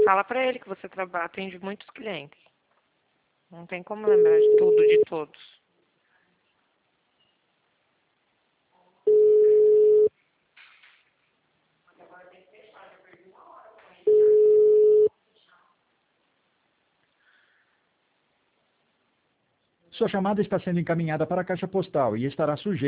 Fala pra ele que você atende muitos clientes. Não tem como lembrar de tudo, de todos. Sua chamada está sendo encaminhada para a caixa postal e estará sujeita